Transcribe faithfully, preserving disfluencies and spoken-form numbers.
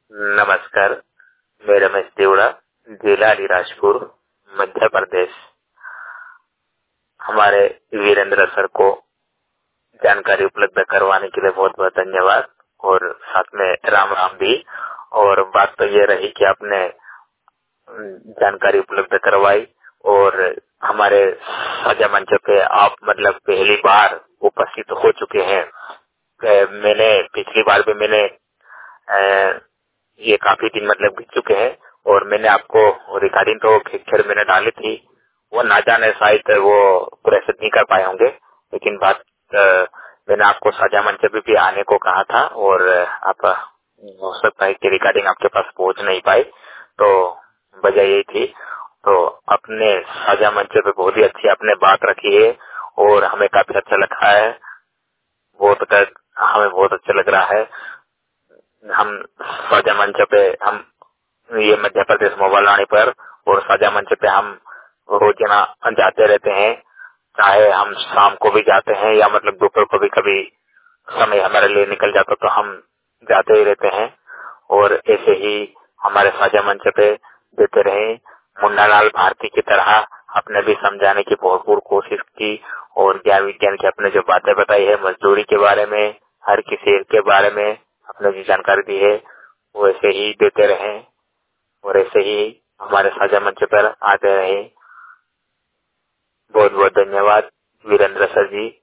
नमस्कार, मैं रमेश देवड़ा, जिला अलीराजपुर, मध्य प्रदेश। हमारे वीरेंद्र सर को जानकारी उपलब्ध करवाने के लिए बहुत बहुत धन्यवाद और साथ में राम राम भी। और बात तो ये रही कि आपने जानकारी उपलब्ध करवाई और हमारे साझा मंच पे आप मतलब पहली बार उपस्थित हो चुके हैं। मैंने पिछली बार भी मैंने ए, ये काफी दिन मतलब बीत चुके हैं और मैंने आपको रिकॉर्डिंग तो खैर मैंने डाली थी, वो ना जाने शायद वो प्रेस नहीं कर पाए होंगे, लेकिन बात आ, मैंने आपको साझा मंच पे भी आने को कहा था और आप हो सकता है कि रिकॉर्डिंग आपके पास पहुंच नहीं पाई, तो वजह यही थी। तो अपने साझा मंच पे बहुत ही अच्छी आपने बात रखी है और हमें काफी अच्छा लगा है, बहुत हमें बहुत अच्छा लग रहा है। हम साझा मंच पे हम ये मध्य प्रदेश मोबाइल वाणी पर और साझा मंच पे हम रोजाना जाते रहते हैं, चाहे हम शाम को भी जाते हैं या मतलब दोपहर को भी कभी समय हमारे लिए निकल जाता तो हम जाते ही रहते हैं। और ऐसे ही हमारे साझा मंच पे देते रहे। मुन्नालाल भारती की तरह अपने भी समझाने की भरपूर कोशिश की और ज्ञान विज्ञान की अपने जो बातें बताई है, मजदूरी के बारे में, हर किसी के बारे में अपने जो जानकारी दी है वो ऐसे ही देते रहे और ऐसे ही हमारे साझा मंच पर आते रहे। बहुत बहुत धन्यवाद वीरेंद्र सर जी।